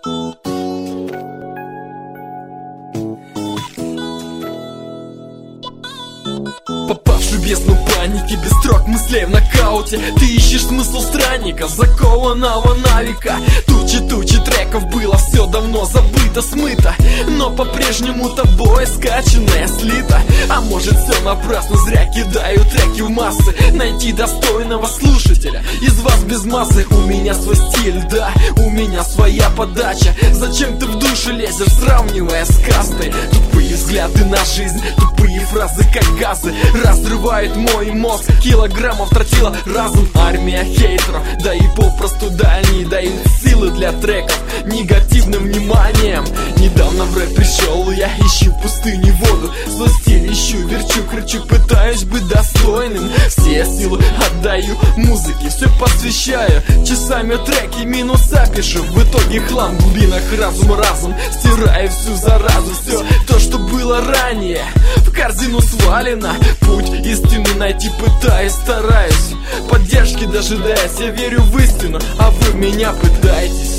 Попавший в бездну паники, без строк мыслей в нокауте. Ты ищешь смысл странника, закованного на века. Тучи треков было, все давно забыто, смыто, но по-прежнему тобой скачанное слито. А может все напрасно, зря кидаю треки в массы. Найти достойного слушателя из вас без массы. У меня свой стиль, да, у меня своя подача. Зачем ты в душу лезешь, сравнивая с кастой? Тупые взгляды на жизнь, тупые фразы как газы разрывает мой мозг, килограммов тротила разум. Армия хейтеров, да и попросту дальние дают силы для треков негативным вниманием. Недавно в рэп пришел, я ищу в пустыне воду. Свой стиль ищу, верчу, кричу, пытаюсь быть достойным. Все силы отдаю музыке, все посвящаю. Часами треки, минуса пишу. В итоге хлам в глубинах разум, стираю всю заразу. Все то, что было ранее, в корзину свалено. Путь истины найти пытаюсь, стараюсь. Поддержки дожидаясь, я верю в истину, а вы меня пытаетесь.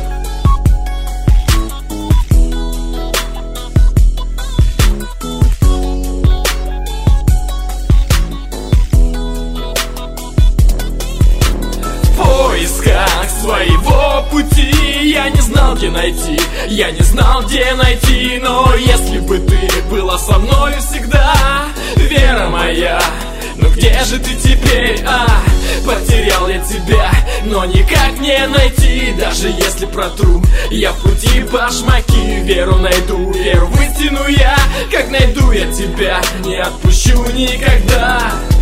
В поисках своего пути я не знал, где найти, я не знал, где найти. Но если бы ты была со мной всегда, вера моя, ну где же ты теперь, Потерял я тебя, но никак не найти. Даже если протру я в пути башмаки, веру найду, веру в истину я. Как найду я тебя, не отпущу никогда.